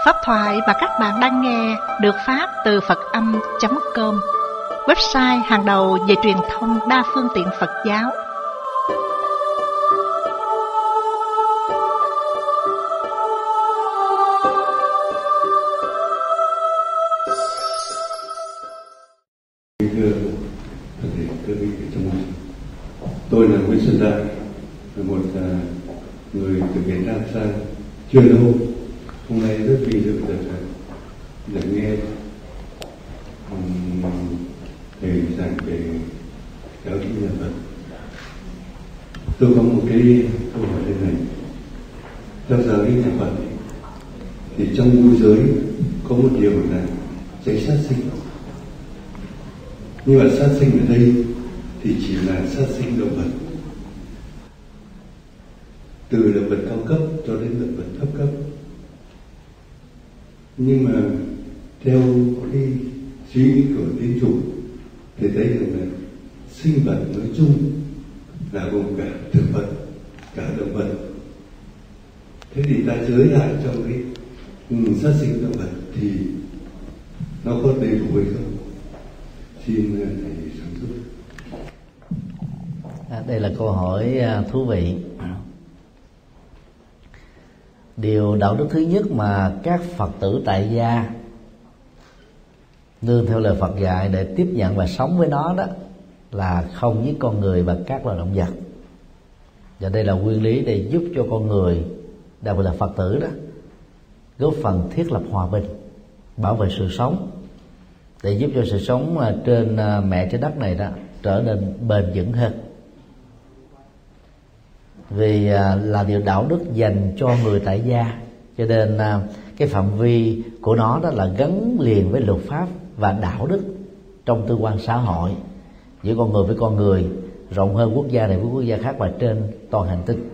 Pháp thoại mà các bạn đang nghe được phát từ Phật-âm.com, website hàng đầu về truyền thông đa phương tiện Phật giáo. Tôi là Nguyễn Xuân Đại, là một người từ Việt Nam sang chưa lâu. Hôm nay rất vinh dự được nghe thầy giảng về giáo lý nhà Phật. Tôi có một cái câu hỏi thế này: trong giáo lý nhà Phật thì trong môi giới có một điều là tránh sát sinh, nhưng mà sát sinh ở đây thì chỉ là sát sinh động vật, từ động vật cao cấp cho đến động vật thấp cấp. Nhưng mà theo cái suy nghĩ của tín chủ thì thấy rằng là sinh vật nói chung là gồm cả thực vật, cả động vật. Thế thì ta giới hạn trong cái sát sinh động vật thì nó có đầy đủ hay không? Xin thầy sáng giúp. Đây là câu hỏi thú vị. Điều đạo đức thứ nhất mà các Phật tử tại gia nương theo lời Phật dạy để tiếp nhận và sống với nó đó là không giết con người và các loài động vật. Và đây là nguyên lý để giúp cho con người, đặc biệt là Phật tử đó, góp phần thiết lập hòa bình, bảo vệ sự sống, để giúp cho sự sống trên mẹ trái đất này đó trở nên bền vững hơn. Vì là điều đạo đức dành cho người tại gia, cho nên cái phạm vi của nó đó là gắn liền với luật pháp và đạo đức trong tư quan xã hội giữa con người với con người, rộng hơn quốc gia này với quốc gia khác và trên toàn hành tinh.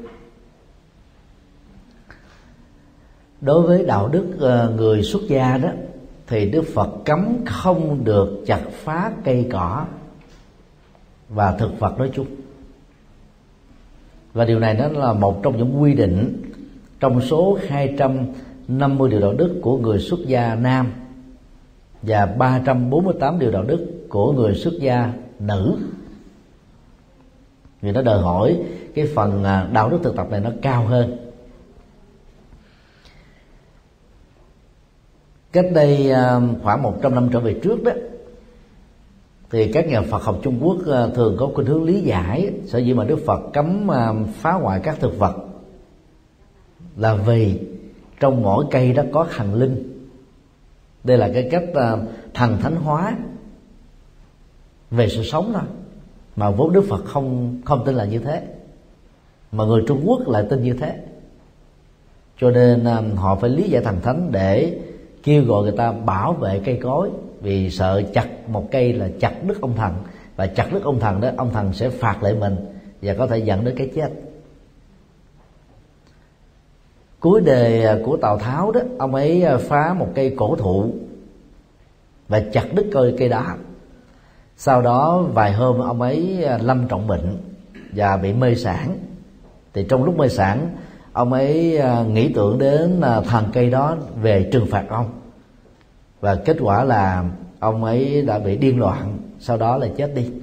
Đối với đạo đức người xuất gia đó thì Đức Phật cấm không được chặt phá cây cỏ và thực vật nói chung. Và điều này nó là một trong những quy định trong số 250 điều đạo đức của người xuất gia nam và 348 điều đạo đức của người xuất gia nữ. Vì nó đòi hỏi cái phần đạo đức thực tập này nó cao hơn. Cách đây khoảng 100 năm trở về trước đó, thì các nhà Phật học Trung Quốc thường có khuynh hướng lý giải sở dĩ mà Đức Phật cấm phá hoại các thực vật là vì trong mỗi cây đó có thần linh. Đây là cái cách thần thánh hóa về sự sống thôi, mà vốn Đức Phật không tin là như thế, mà người Trung Quốc lại tin như thế. Cho nên họ phải lý giải thần thánh để kêu gọi người ta bảo vệ cây cối, vì sợ chặt một cây là chặt đứt ông thần, và chặt đứt ông thần đó, ông thần sẽ phạt lại mình và có thể dẫn đến cái chết. Cuối đời của Tào Tháo đó, ông ấy phá một cây cổ thụ và chặt đứt cây đó. Sau đó vài hôm ông ấy lâm trọng bệnh và bị mê sản. Thì trong lúc mê sản, ông ấy nghĩ tưởng đến thần cây đó về trừng phạt ông, và kết quả là ông ấy đã bị điên loạn, sau đó là chết đi.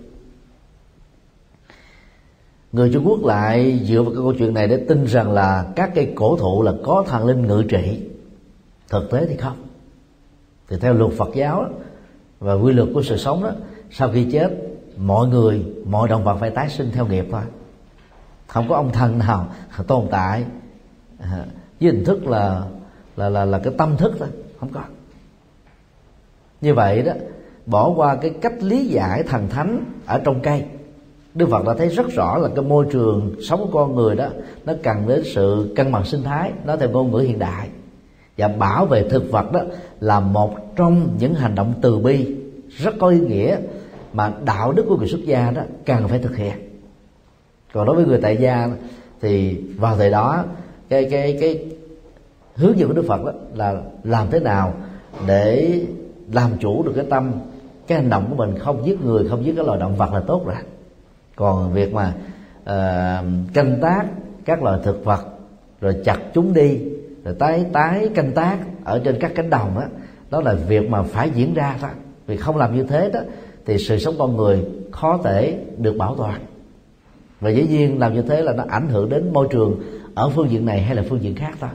Người Trung Quốc lại dựa vào cái câu chuyện này để tin rằng là các cây cổ thụ là có thần linh ngự trị. Thực tế thì không. Thì theo luật Phật giáo và quy luật của sự sống đó, sau khi chết, mọi người, mọi động vật phải tái sinh theo nghiệp thôi. Không có ông thần nào tồn tại với hình thức là cái tâm thức thôi, không có. Như vậy đó, bỏ qua cái cách lý giải thần thánh ở trong cây, Đức Phật đã thấy rất rõ là cái môi trường sống của con người đó nó cần đến sự cân bằng sinh thái, nó theo ngôn ngữ hiện đại. Và bảo vệ thực vật đó là một trong những hành động từ bi rất có ý nghĩa mà đạo đức của người xuất gia đó cần phải thực hiện. Còn đối với người tại gia thì vào thời đó cái hướng dẫn của Đức Phật đó là làm thế nào để làm chủ được cái tâm, cái hành động của mình không giết người, không giết các loài động vật là tốt rồi. Còn việc mà canh tác các loài thực vật rồi chặt chúng đi rồi tái canh tác ở trên các cánh đồng đó là việc mà phải diễn ra thôi. Vì không làm như thế đó thì sự sống con người khó thể được bảo toàn, và dĩ nhiên làm như thế là nó ảnh hưởng đến môi trường ở phương diện này hay là phương diện khác thôi.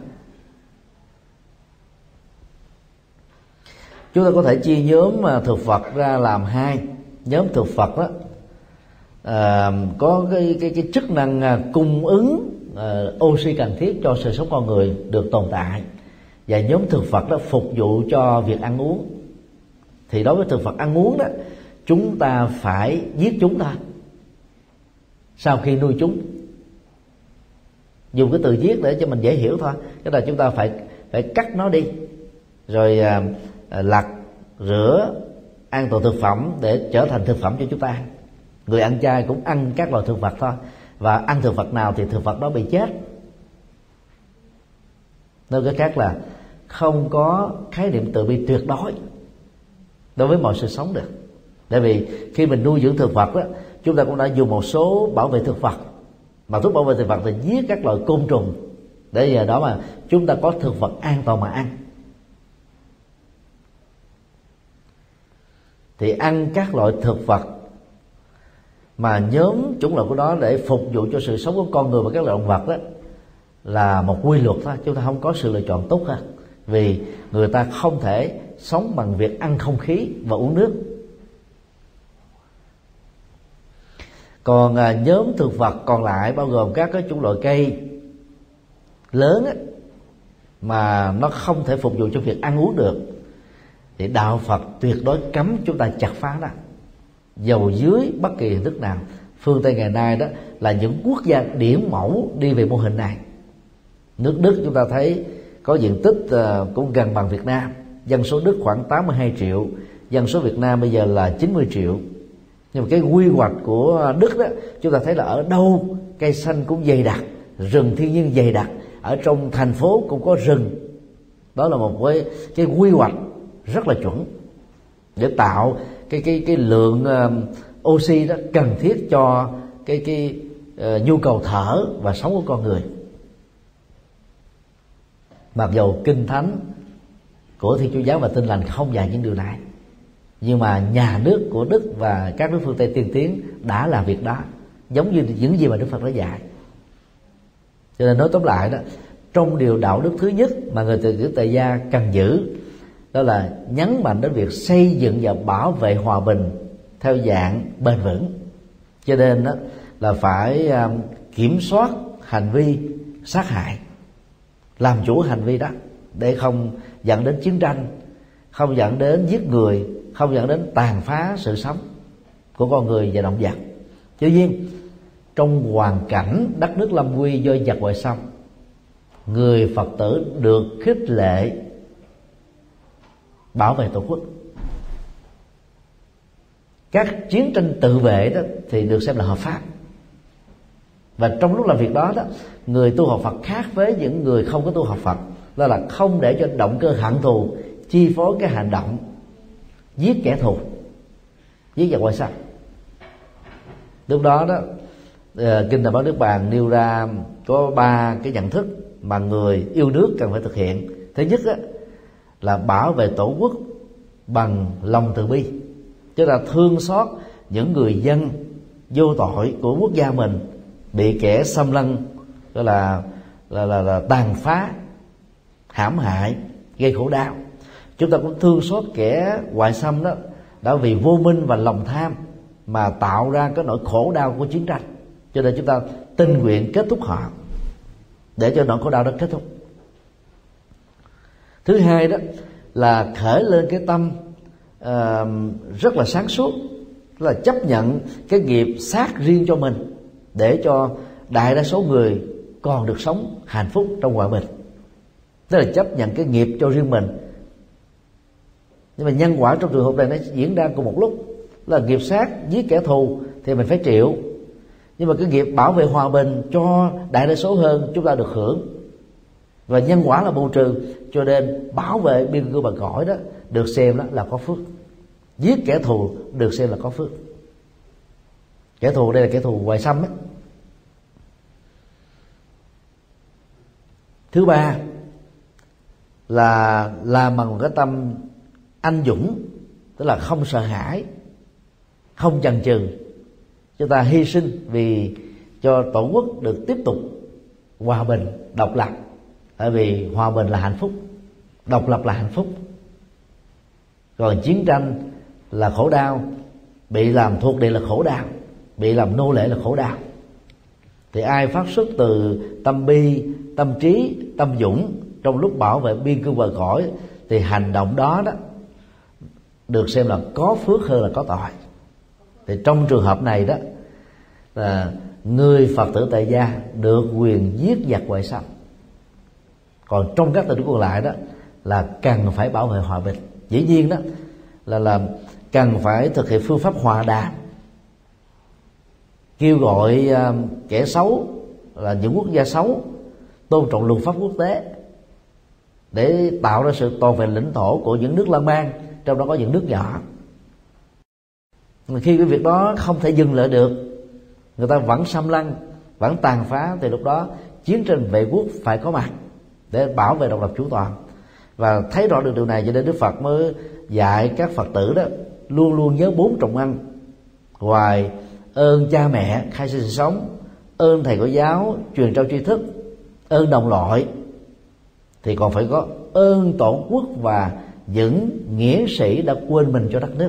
Chúng ta có thể chia nhóm thực vật ra làm hai. Nhóm thực vật đó có cái chức năng cung ứng oxy cần thiết cho sự sống con người được tồn tại, và nhóm thực vật đó phục vụ cho việc ăn uống. Thì đối với thực vật ăn uống đó, chúng ta phải giết chúng thôi. Sau khi nuôi chúng, dùng cái từ giết để cho mình dễ hiểu thôi, tức là chúng ta phải cắt nó đi, rồi lặt, rửa, an toàn thực phẩm để trở thành thực phẩm cho chúng ta ăn. Người ăn chay cũng ăn các loại thực vật thôi, và ăn thực vật nào thì thực vật đó bị chết. Nói cách khác là không có khái niệm từ bi tuyệt đối đối với mọi sự sống được. Tại vì khi mình nuôi dưỡng thực vật đó, chúng ta cũng đã dùng một số bảo vệ thực vật, mà thuốc bảo vệ thực vật thì giết các loại côn trùng, để giờ đó mà chúng ta có thực vật an toàn mà ăn. Thì ăn các loại thực vật mà nhóm chủng loại của nó để phục vụ cho sự sống của con người và các loại động vật đó là một quy luật thôi. Chúng ta không có sự lựa chọn tốt hơn, vì người ta không thể sống bằng việc ăn không khí và uống nước. Còn nhóm thực vật còn lại bao gồm các cái chủng loại cây lớn ấy, mà nó không thể phục vụ cho việc ăn uống được, thì đạo Phật tuyệt đối cấm chúng ta chặt phá nó, dầu dưới bất kỳ hình thức nào. Phương Tây ngày nay đó là những quốc gia điển mẫu đi về mô hình này. Nước Đức chúng ta thấy có diện tích cũng gần bằng Việt Nam, dân số Đức khoảng 82 triệu, dân số Việt Nam bây giờ là 90 triệu. Nhưng mà cái quy hoạch của Đức đó, chúng ta thấy là ở đâu cây xanh cũng dày đặc, rừng thiên nhiên dày đặc, ở trong thành phố cũng có rừng. Đó là một cái quy hoạch rất là chuẩn để tạo cái lượng oxy đó cần thiết cho cái nhu cầu thở và sống của con người. Mặc dầu kinh thánh của Thiên Chúa giáo và Tin lành không dạy những điều này, nhưng mà nhà nước của Đức và các nước phương Tây tiên tiến đã làm việc đó, giống như những gì mà Đức Phật đã dạy. Cho nên nói tóm lại đó, trong điều đạo đức thứ nhất mà người Phật tử tại gia cần giữ, đó là nhấn mạnh đến việc xây dựng và bảo vệ hòa bình theo dạng bền vững. Cho nên đó là phải kiểm soát hành vi sát hại, làm chủ hành vi đó, để không dẫn đến chiến tranh, không dẫn đến giết người, không dẫn đến tàn phá sự sống của con người và động vật. Tuy nhiên, trong hoàn cảnh đất nước lâm nguy do giặc ngoại xâm, người Phật tử được khích lệ bảo vệ tổ quốc. Các chiến tranh tự vệ đó thì được xem là hợp pháp, và trong lúc làm việc đó người tu học Phật khác với những người không có tu học Phật, đó là không để cho động cơ hận thù chi phối cái hành động giết kẻ thù, giết giặc ngoại xâm. Lúc đó Kinh Đại Bát Niết Bàn nêu ra có 3 cái nhận thức mà người yêu nước cần phải thực hiện. Thứ nhất là bảo vệ tổ quốc bằng lòng từ bi, tức là thương xót những người dân vô tội của quốc gia mình bị kẻ xâm lăng, tức là tàn phá, hãm hại, gây khổ đau. Chúng ta cũng thương xót kẻ ngoại xâm đó đã vì vô minh và lòng tham mà tạo ra cái nỗi khổ đau của chiến tranh, cho nên chúng ta tình nguyện kết thúc họ để cho nỗi khổ đau đó kết thúc. Thứ hai đó là khởi lên cái tâm rất là sáng suốt, là chấp nhận cái nghiệp sát riêng cho mình, để cho đại đa số người còn được sống hạnh phúc trong hòa bình. Tức là chấp nhận cái nghiệp cho riêng mình. Nhưng mà nhân quả trong trường hợp này nó diễn ra cùng một lúc, là nghiệp sát giết kẻ thù thì mình phải chịu, nhưng mà cái nghiệp bảo vệ hòa bình cho đại đa số hơn chúng ta được hưởng. Và nhân quả là bù trừ, cho nên bảo vệ biên cương bờ cõi đó được xem đó là có phước, giết kẻ thù được xem là có phước. Kẻ thù đây là kẻ thù ngoại xâm ấy. Thứ ba là làm bằng một cái tâm anh dũng, tức là không sợ hãi, không chần chừ. Chúng ta hy sinh vì cho tổ quốc được tiếp tục hòa bình, độc lập. Tại vì hòa bình là hạnh phúc, độc lập là hạnh phúc. Còn chiến tranh là khổ đau, bị làm thuộc địa là khổ đau, bị làm nô lệ là khổ đau. Thì ai phát xuất từ tâm bi, tâm trí, tâm dũng trong lúc bảo vệ biên cương bờ cõi, thì hành động đó được xem là có phước hơn là có tội. Thì trong trường hợp này đó, là người Phật tử tại gia được quyền giết giặc ngoại xâm. Còn trong các tình huống còn lại đó là cần phải bảo vệ hòa bình. Dĩ nhiên đó là cần phải thực hiện phương pháp hòa đàm, kêu gọi kẻ xấu là những quốc gia xấu tôn trọng luật pháp quốc tế để tạo ra sự toàn vẹn lãnh thổ của những nước lan man, trong đó có những nước nhỏ. Khi cái việc đó không thể dừng lại được, người ta vẫn xâm lăng, vẫn tàn phá, thì lúc đó chiến tranh vệ quốc phải có mặt để bảo vệ độc lập chủ toàn. Và thấy rõ được điều này, cho nên Đức Phật mới dạy các Phật tử đó luôn luôn nhớ 4 trọng ân. Ngoài ơn cha mẹ khai sinh sự sống, ơn thầy cô giáo truyền trao tri thức, ơn đồng loại, thì còn phải có ơn tổ quốc và những nghĩa sĩ đã quên mình cho đất nước.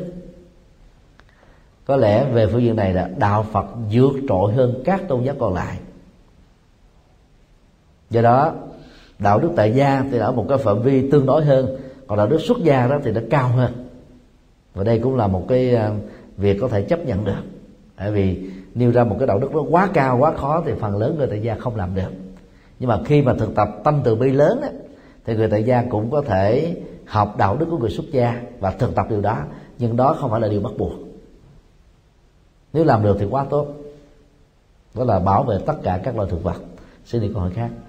Có lẽ về phương diện này là đạo Phật vượt trội hơn các tôn giáo còn lại. Do đó đạo đức tại gia thì ở một cái phạm vi tương đối hơn, còn đạo đức xuất gia đó thì nó cao hơn. Và đây cũng là một cái việc có thể chấp nhận được. Tại vì nêu ra một cái đạo đức nó quá cao, quá khó thì phần lớn người tại gia không làm được. Nhưng mà khi mà thực tập tâm từ bi lớn á, thì người tại gia cũng có thể học đạo đức của người xuất gia và thực tập điều đó. Nhưng đó không phải là điều bắt buộc. Nếu làm được thì quá tốt. Đó là bảo vệ tất cả các loài thực vật. Xin đi câu hỏi khác.